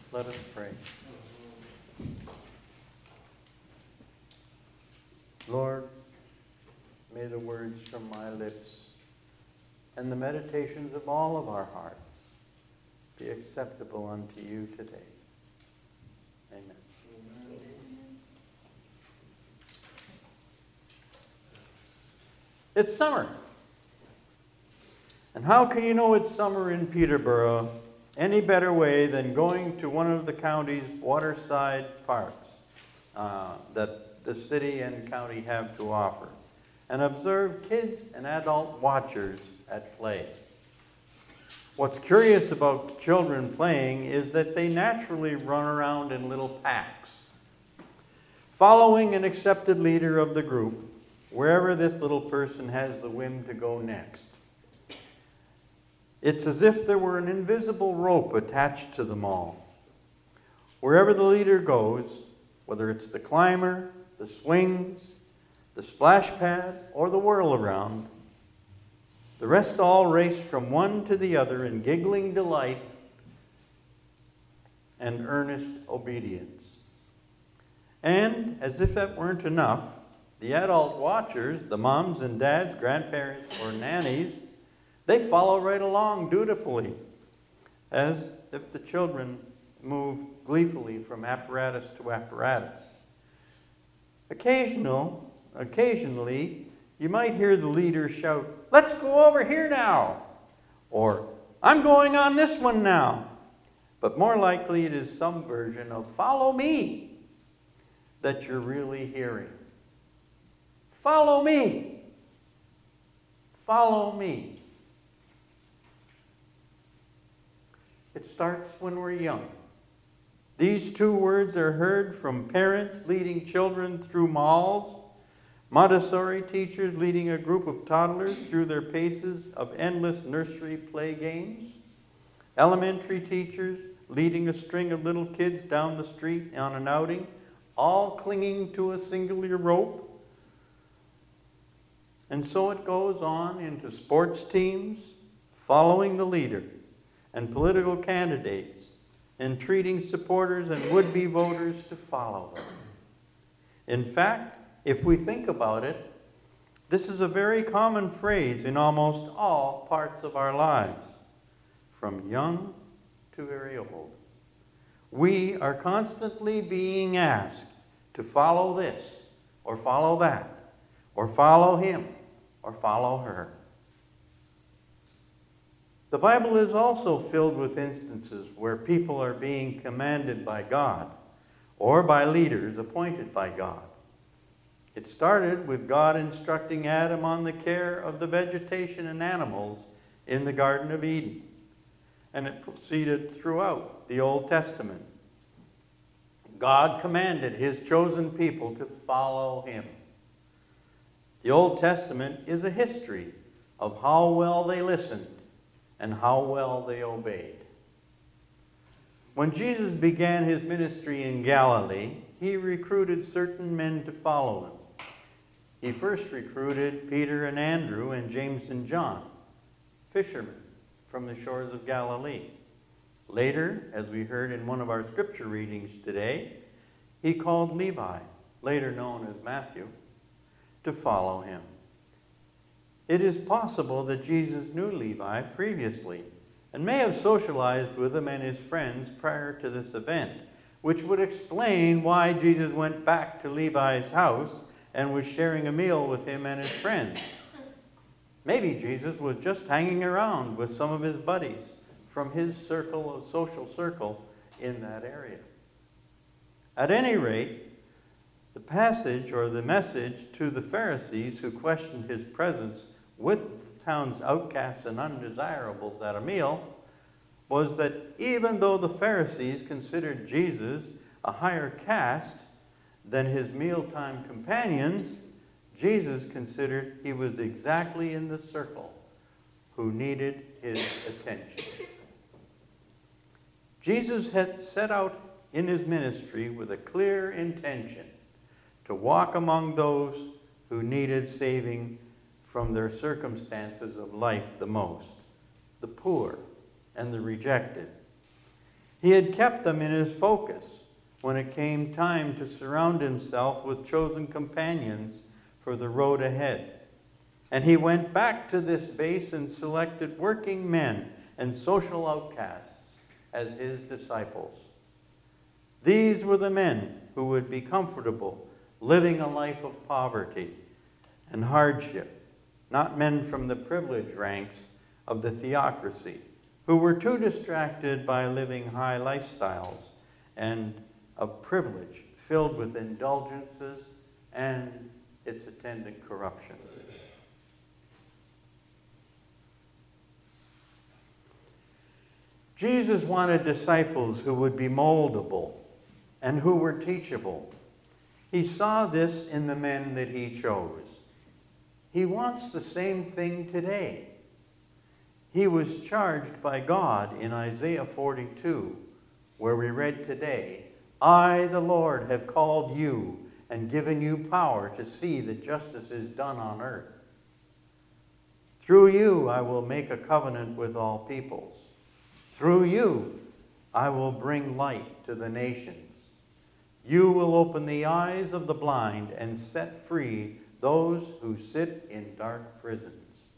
Let us pray. Lord, may the words from my lips and the meditations of all of our hearts be acceptable unto you today. Amen. It's summer. And how can you know it's summer in Peterborough any better way than going to one of the county's waterside parks that the city and county have to offer and observe kids and adult watchers at play. What's curious about children playing is that they naturally run around in little packs, following an accepted leader of the group wherever this little person has the whim to go next. It's as if there were an invisible rope attached to them all. Wherever the leader goes, whether it's the climber, the swings, the splash pad, or the whirl-around, the rest all race from one to the other in giggling delight and earnest obedience. And, as if that weren't enough, the adult watchers, the moms and dads, grandparents, or nannies, they follow right along dutifully, as if the children move gleefully from apparatus to apparatus. Occasionally, you might hear the leader shout, "Let's go over here now," or "I'm going on this one now." But more likely it is some version of "follow me" that you're really hearing. Follow me. Follow me. It starts when we're young. These two words are heard from parents leading children through malls, Montessori teachers leading a group of toddlers through their paces of endless nursery play games, elementary teachers leading a string of little kids down the street on an outing, all clinging to a singular rope. And so it goes on into sports teams, following the leader, and political candidates, entreating supporters and would-be voters to follow them. In fact, if we think about it, this is a very common phrase in almost all parts of our lives, from young to very old. We are constantly being asked to follow this, or follow that, or follow him, or follow her. The Bible is also filled with instances where people are being commanded by God or by leaders appointed by God. It started with God instructing Adam on the care of the vegetation and animals in the Garden of Eden, and it proceeded throughout the Old Testament. God commanded his chosen people to follow him. The Old Testament is a history of how well they listened and how well they obeyed. When Jesus began his ministry in Galilee, he recruited certain men to follow him. He first recruited Peter and Andrew and James and John, fishermen from the shores of Galilee. Later, as we heard in one of our scripture readings today, he called Levi, later known as Matthew, to follow him. It is possible that Jesus knew Levi previously and may have socialized with him and his friends prior to this event, which would explain why Jesus went back to Levi's house and was sharing a meal with him and his friends. Maybe Jesus was just hanging around with some of his buddies from his social circle in that area. At any rate, the passage or the message to the Pharisees who questioned his presence with the town's outcasts and undesirables at a meal was that even though the Pharisees considered Jesus a higher caste than his mealtime companions, Jesus considered he was exactly in the circle who needed his attention. Jesus had set out in his ministry with a clear intention to walk among those who needed saving from their circumstances of life the most, the poor and the rejected. He had kept them in his focus when it came time to surround himself with chosen companions for the road ahead. And he went back to this base and selected working men and social outcasts as his disciples. These were the men who would be comfortable living a life of poverty and hardship, not men from the privileged ranks of the theocracy, who were too distracted by living high lifestyles and of privilege filled with indulgences and its attendant corruption. Jesus wanted disciples who would be moldable and who were teachable. He saw this in the men that he chose. He wants the same thing today. He was charged by God in Isaiah 42, where we read today, I, the Lord, have called you and given you power to see that justice is done on earth. Through you I will make a covenant with all peoples. Through you I will bring light to the nations. You will open the eyes of the blind and set free those who sit in dark prisons.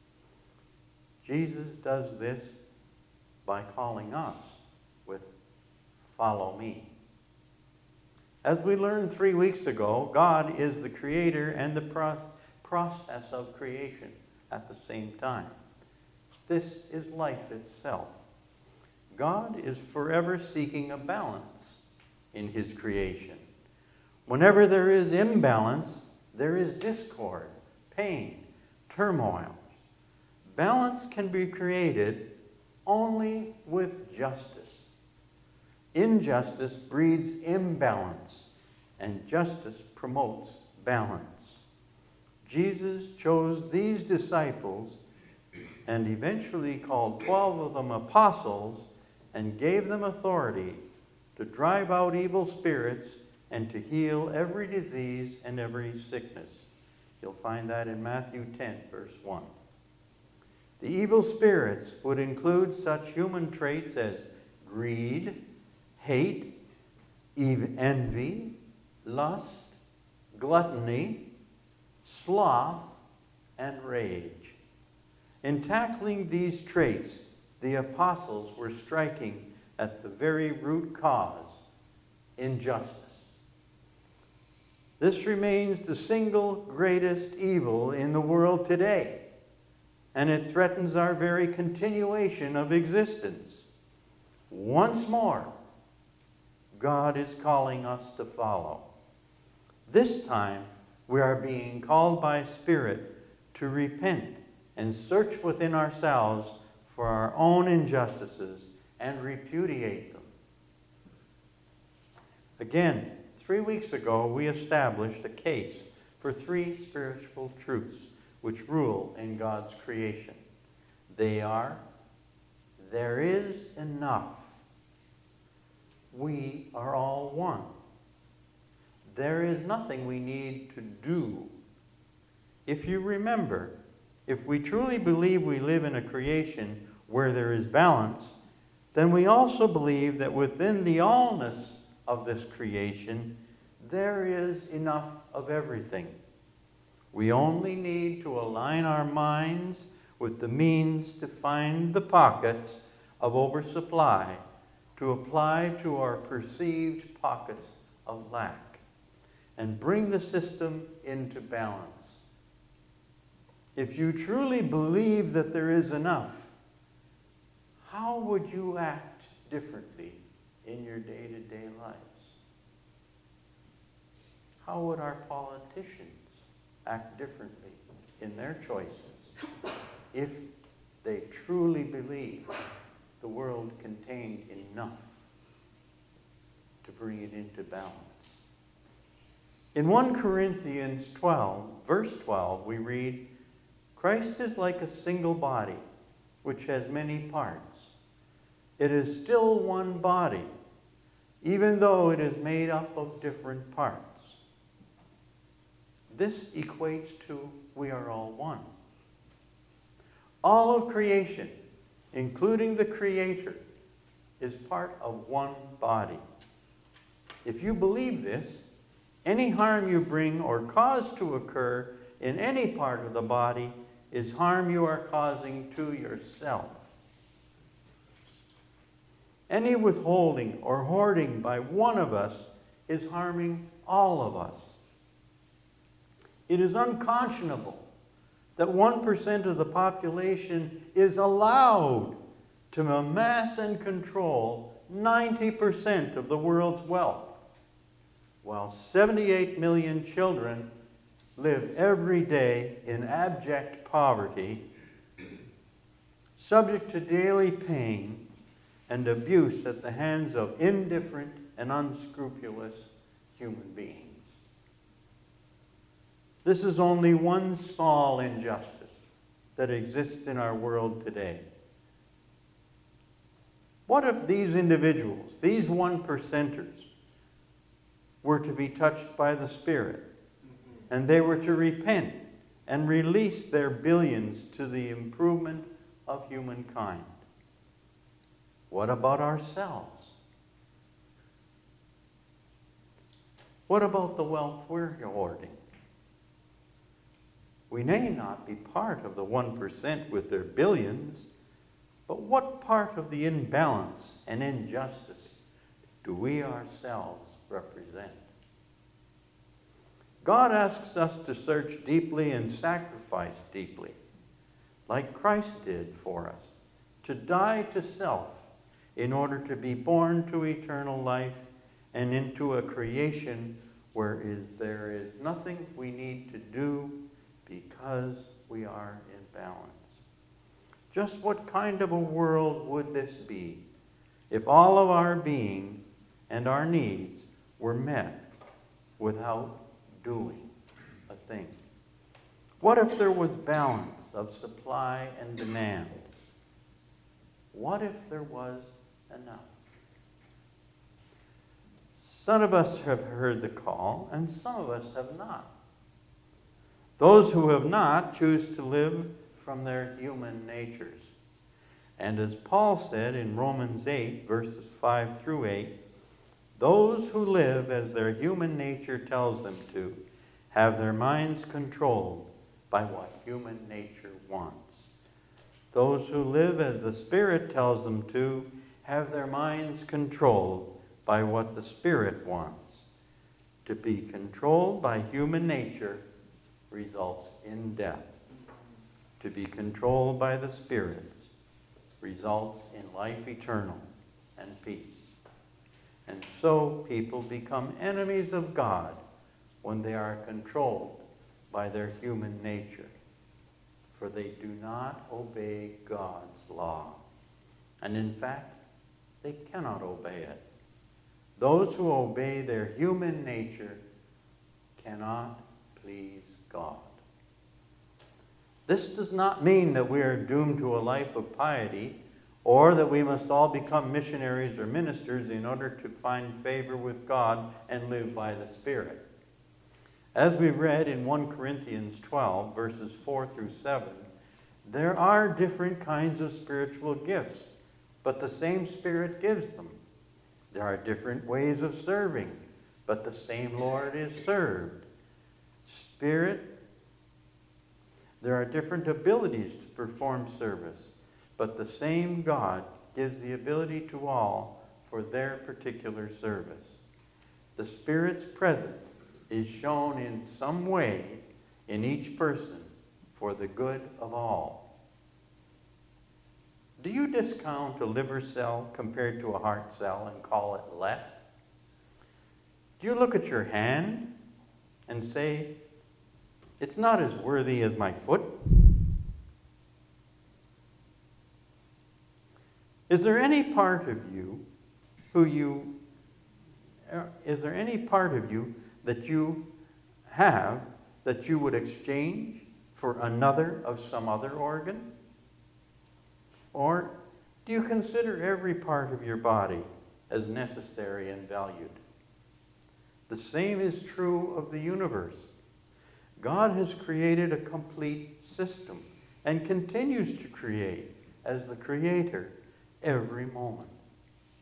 Jesus does this by calling us with follow me. As we learned 3 weeks ago, God is the creator and the process of creation at the same time. This is life itself. God is forever seeking a balance in his creation. Whenever there is imbalance, there is discord, pain, turmoil. Balance can be created only with justice. Injustice breeds imbalance, and justice promotes balance. Jesus chose these disciples and eventually called 12 of them apostles and gave them authority to drive out evil spirits and to heal every disease and every sickness. You'll find that in Matthew 10, verse 1. The evil spirits would include such human traits as greed, hate, envy, lust, gluttony, sloth, and rage. In tackling these traits, the apostles were striking at the very root cause, injustice. This remains the single greatest evil in the world today, and it threatens our very continuation of existence. Once more, God is calling us to follow. This time, we are being called by Spirit to repent and search within ourselves for our own injustices and repudiate them. Again, 3 weeks ago, we established a case for 3 spiritual truths which rule in God's creation. They are, there is enough. We are all one. There is nothing we need to do. If you remember, if we truly believe we live in a creation where there is balance, then we also believe that within the allness of this creation, there is enough of everything. We only need to align our minds with the means to find the pockets of oversupply to apply to our perceived pockets of lack and bring the system into balance. If you truly believe that there is enough, how would you act differently in your day-to-day lives? How would our politicians act differently in their choices if they truly believe the world contained enough to bring it into balance? In 1 Corinthians 12, verse 12, we read, Christ is like a single body, which has many parts. It is still one body, even though it is made up of different parts. This equates to we are all one. All of creation, including the Creator, is part of one body. If you believe this, any harm you bring or cause to occur in any part of the body is harm you are causing to yourself. Any withholding or hoarding by one of us is harming all of us. It is unconscionable that 1% of the population is allowed to amass and control 90% of the world's wealth, while 78 million children live every day in abject poverty, subject to daily pain and abuse at the hands of indifferent and unscrupulous human beings. This is only one small injustice that exists in our world today. What if these individuals, these 1%ers, were to be touched by the Spirit, and they were to repent and release their billions to the improvement of humankind? What about ourselves? What about the wealth we're hoarding? We may not be part of the 1% with their billions, but what part of the imbalance and injustice do we ourselves represent? God asks us to search deeply and sacrifice deeply, like Christ did for us, to die to self in order to be born to eternal life and into a creation where there is nothing we need to do because we are in balance. Just what kind of a world would this be if all of our being and our needs were met without doing a thing? What if there was balance of supply and demand? What if there was enough? Some of us have heard the call, and some of us have not. Those who have not choose to live from their human natures. And as Paul said in Romans 8, verses 5 through 8, those who live as their human nature tells them to have their minds controlled by what human nature wants. Those who live as the Spirit tells them to have their minds controlled by what the Spirit wants. To be controlled by human nature results in death. To be controlled by the spirits results in life eternal and peace. And so people become enemies of God when they are controlled by their human nature, for they do not obey God's law. And in fact, they cannot obey it. Those who obey their human nature cannot please God. This does not mean that we are doomed to a life of piety or that we must all become missionaries or ministers in order to find favor with God and live by the Spirit. As we read in 1 Corinthians 12, verses 4 through 7, there are different kinds of spiritual gifts, but the same Spirit gives them. There are different ways of serving, but the same Lord is served. There are different abilities to perform service, but the same God gives the ability to all for their particular service. The Spirit's presence is shown in some way in each person for the good of all. Do you discount a liver cell compared to a heart cell and call it less? Do you look at your hand and say, it's not as worthy as my foot? Is there any part of you that you have that you would exchange for another of some other organ? Or do you consider every part of your body as necessary and valued? The same is true of the universe. God has created a complete system and continues to create as the Creator every moment.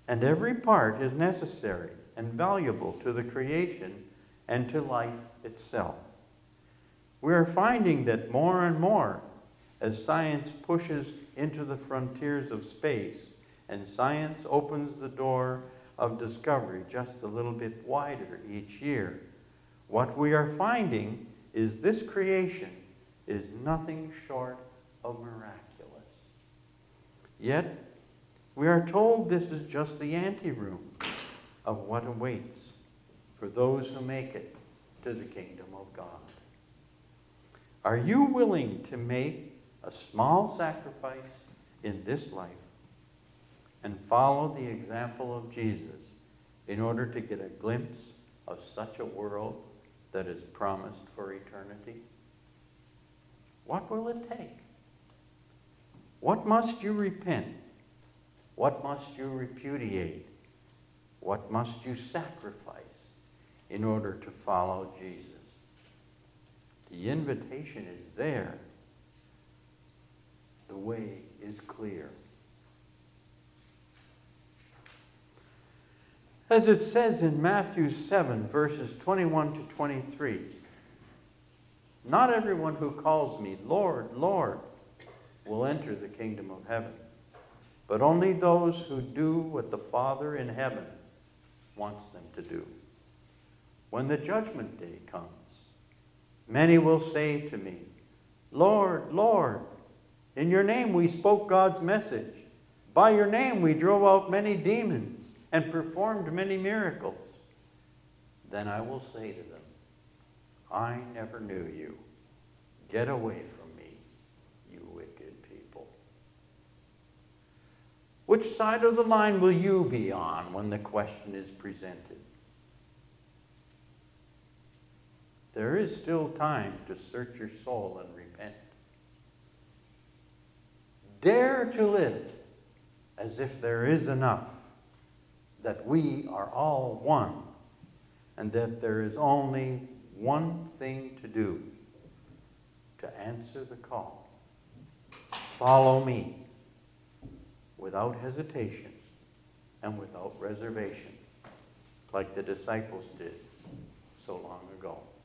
And every part is necessary and valuable to the creation and to life itself. We are finding that more and more, as science pushes into the frontiers of space and science opens the door of discovery just a little bit wider each year, what we are finding is this creation is nothing short of miraculous. Yet, we are told this is just the anteroom of what awaits for those who make it to the kingdom of God. Are you willing to make a small sacrifice in this life and follow the example of Jesus in order to get a glimpse of such a world that is promised for eternity? What will it take? What must you repent? What must you repudiate? What must you sacrifice in order to follow Jesus? The invitation is there. The way is clear. As it says in Matthew 7, verses 21 to 23, not everyone who calls me, Lord, Lord, will enter the kingdom of heaven, but only those who do what the Father in heaven wants them to do. When the judgment day comes, many will say to me, Lord, Lord, in your name we spoke God's message. By your name we drove out many demons and performed many miracles. Then I will say to them, I never knew you. Get away from me, you wicked people. Which side of the line will you be on when the question is presented? There is still time to search your soul and repent. Dare to live as if there is enough, that we are all one, and that there is only one thing to do to answer the call. Follow me without hesitation and without reservation, like the disciples did so long ago.